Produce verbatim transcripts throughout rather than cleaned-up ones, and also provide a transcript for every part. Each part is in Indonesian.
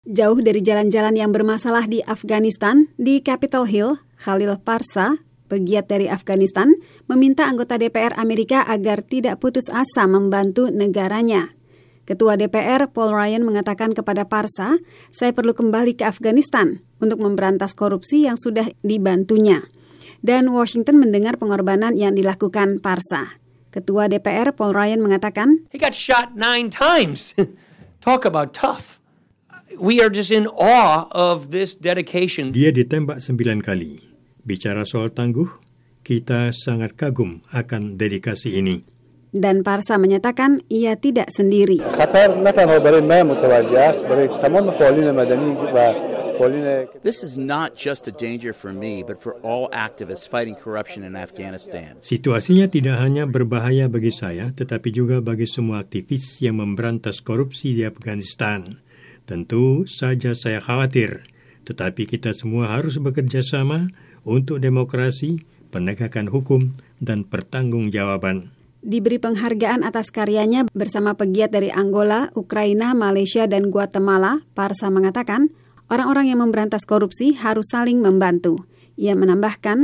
Jauh dari jalan-jalan yang bermasalah di Afghanistan, di Capitol Hill, Khalil Parsa, pegiat dari Afghanistan, meminta anggota D P R Amerika agar tidak putus asa membantu negaranya. Ketua D P R Paul Ryan mengatakan kepada Parsa, "Saya perlu kembali ke Afghanistan untuk memberantas korupsi yang sudah dibantunya." Dan Washington mendengar pengorbanan yang dilakukan Parsa. Ketua D P R Paul Ryan mengatakan, "He got shot nine times. Talk about tough. We are just in awe of this dedication." Dia ditembak sembilan kali. Bicara soal tangguh, kita sangat kagum akan dedikasi ini. Dan Parsa menyatakan ia tidak sendiri. This is not just a danger for me, but for all activists fighting corruption in Afghanistan. Situasinya tidak hanya berbahaya bagi saya, tetapi juga bagi semua aktivis yang memberantas korupsi di Afghanistan. Tentu saja saya khawatir, tetapi kita semua harus bekerja sama untuk demokrasi, penegakan hukum, dan pertanggungjawaban. Diberi penghargaan atas karyanya bersama pegiat dari Angola, Ukraina, Malaysia, dan Guatemala, Parsa mengatakan, orang-orang yang memberantas korupsi harus saling membantu. Ia menambahkan,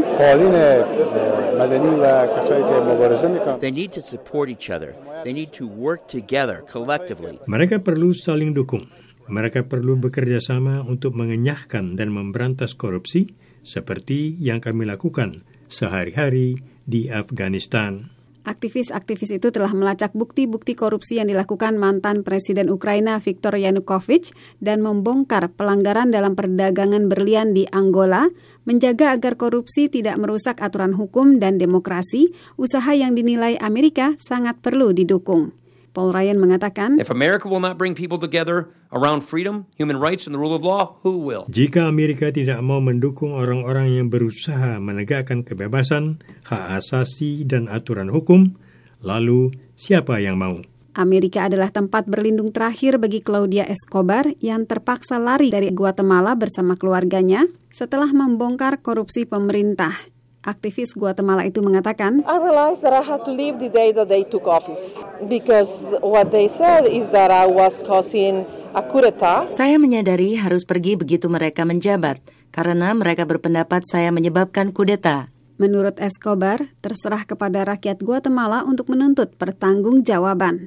They need to support each other. They need to work together collectively. Mereka perlu saling dukung. Mereka perlu bekerja sama untuk mengenyahkan dan memberantas korupsi seperti yang kami lakukan sehari-hari di Afghanistan. Aktivis-aktivis itu telah melacak bukti-bukti korupsi yang dilakukan mantan Presiden Ukraina Viktor Yanukovych dan membongkar pelanggaran dalam perdagangan berlian di Angola, menjaga agar korupsi tidak merusak aturan hukum dan demokrasi, usaha yang dinilai Amerika sangat perlu didukung. Paul Ryan mengatakan, If America will not bring people together around freedom, human rights, and the rule of law, who will? Jika Amerika tidak mau mendukung orang-orang yang berusaha menegakkan kebebasan, hak asasi, dan aturan hukum, lalu siapa yang mau? Amerika adalah tempat berlindung terakhir bagi Claudia Escobar yang terpaksa lari dari Guatemala bersama keluarganya setelah membongkar korupsi pemerintah. Aktivis Guatemala itu mengatakan, I realized that I had to leave the day that they took office because what they said is that I was causing a coup d'etat. Saya menyadari harus pergi begitu mereka menjabat karena mereka berpendapat saya menyebabkan kudeta. Menurut Escobar, terserah kepada rakyat Guatemala untuk menuntut pertanggungjawaban.